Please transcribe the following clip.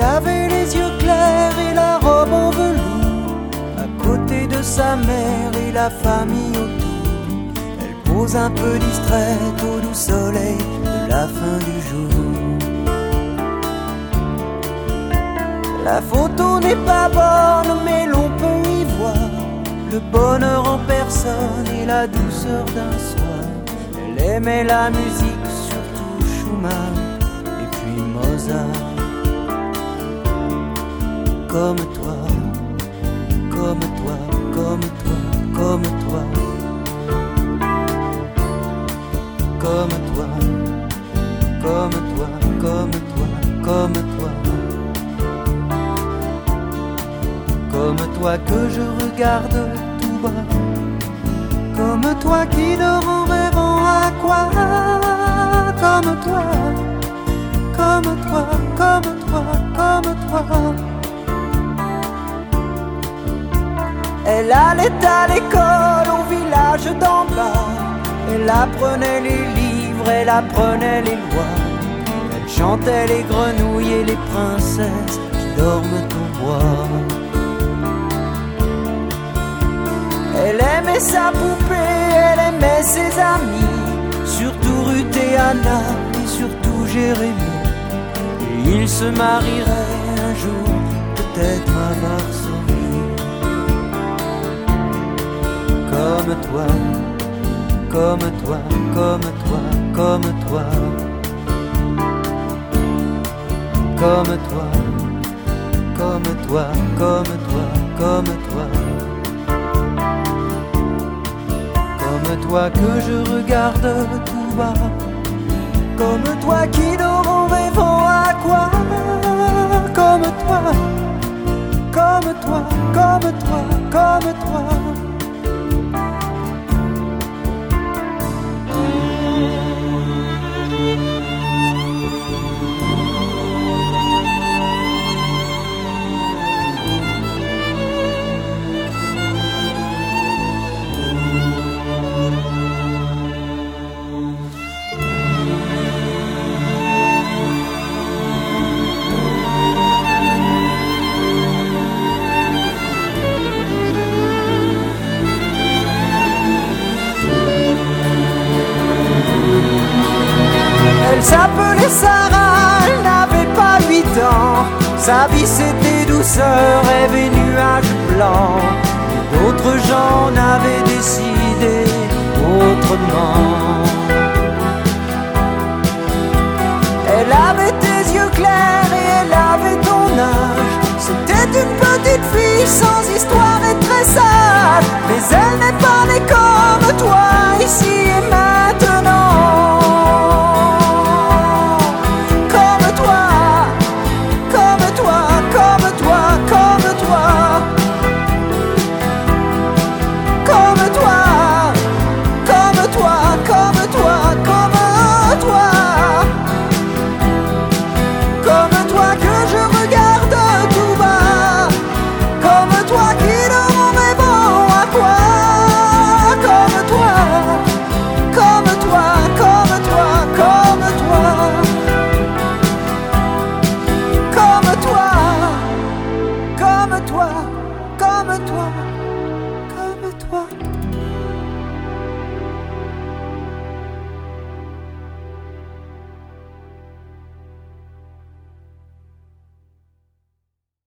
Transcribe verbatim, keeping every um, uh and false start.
avait les yeux clairs et la robe en velours, à côté de sa mère et la famille autour. Elle pose un peu distraite au doux soleil de la fin du jour. La photo n'est pas bonne, mais l'on peut y voir le bonheur en personne et la douceur d'un soir. Elle aimait la musique, surtout Schumann et puis Mozart. Comme toi, comme toi, comme toi, comme toi, comme toi, comme toi, comme toi, comme toi, comme toi que je regarde tout bas, comme toi qui dort en rêvant à quoi, comme toi, comme toi, comme toi, comme toi. Elle allait à l'école au village d'en bas. Elle apprenait les livres, elle apprenait les lois. Elle chantait les grenouilles et les princesses qui dorment au bois. Elle aimait sa poupée, elle aimait ses amis, surtout Ruth et Anna et surtout Jérémie. Et ils se marieraient un jour, peut-être à Varsovie. Comme toi, comme toi, comme toi, comme toi, comme toi, comme toi, comme toi, comme toi, comme toi que je regarde tout bas, comme toi qui dort en rêvant à quoi, comme toi, comme toi, comme toi, comme toi. Elle s'appelait Sarah, elle n'avait pas huit ans. Sa vie c'était douceur, rêve et nuages blancs. Et d'autres gens n'avaient décidé autrement. Elle avait tes yeux clairs et elle avait ton âge. C'était une petite fille sans histoire et très sage. Mais elle n'est pas née comme toi, ici et maintenant. Comme toi,